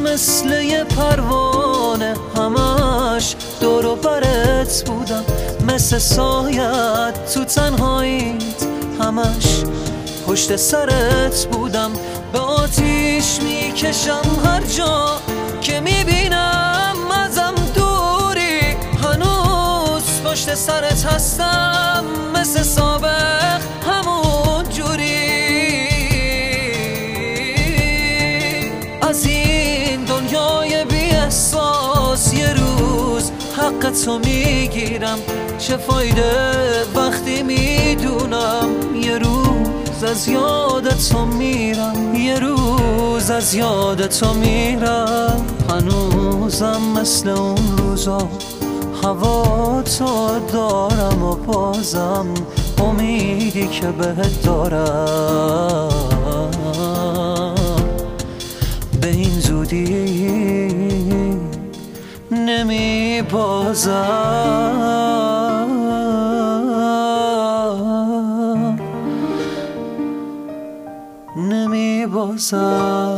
مثل یه پروانه همش دور و برت بودم، مثل سایت تو تنهاییت همش پشت سرت بودم. به آتیش میکشم هر جا که میبینم ازم دوری، هنوز پشت سرت هستم مثل سابق همون جوری. از این دنیای بی احساس یه روز حق تو میگیرم، چه فایده وقتی میدونم یه روز از یاد تو میرم، یه روز از یاد تو میرم. هنوزم مثل اون روزا هوا تو دارم و بازم امیدی که بهت دارم به این زودی نمی بازم.